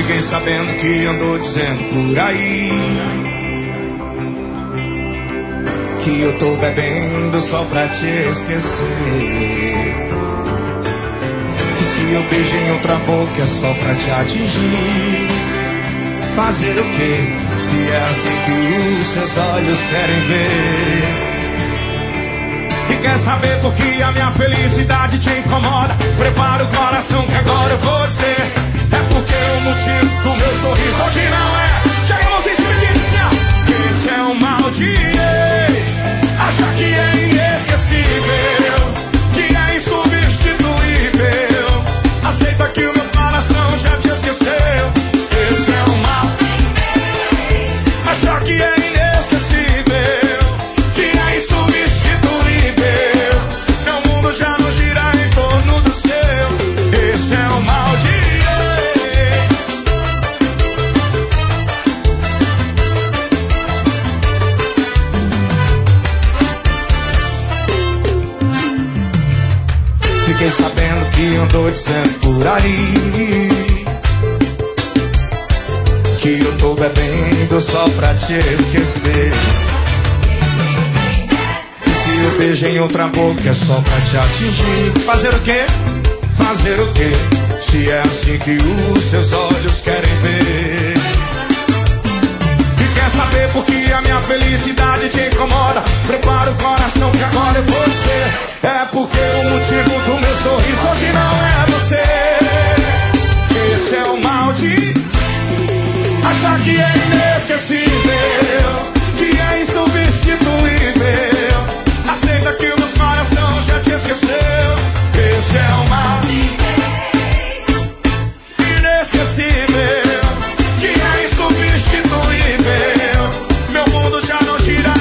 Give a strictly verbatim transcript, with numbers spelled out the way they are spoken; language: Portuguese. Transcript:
Fiquei sabendo que andou dizendo por aí que eu tô bebendo só pra te esquecer. Que se eu beijo em outra boca é só pra te atingir. Fazer o quê? Se é assim que os seus olhos querem ver. E quer saber por que a minha felicidade te incomoda? Prepara o coração que agora eu vou dizer. É porque o motivo do meu sorriso hoje não é. Chega a mãozinha e diz assim, ó. Esse é um mal de ex. Acha que é inesquecível, que é insubstituível. Aceita que o meu coração já te esqueceu. Esse é um mal de ex. Acha que é inesquecível, que é insubstituível. Meu mundo já não gira em torno do seu. Esse é um mal de ex. Fiquei sabendo que andou dizendo por aí que eu tô bebendo só pra te esquecer. E se eu beijo em outra boca é só pra te atingir. Fazer o quê? Fazer o quê? Se é assim que os seus olhos querem ver. E quer saber por que a minha felicidade te incomoda? Prepara o coração que agora eu vou dizer. É porque o motivo do meu sorriso hoje não é você. Esse é o mal de achar que é inesquecível, que é insubstituível. Aceita que o meu coração já te esqueceu. Esse é o mal inesquecível, que é insubstituível. Meu mundo já não gira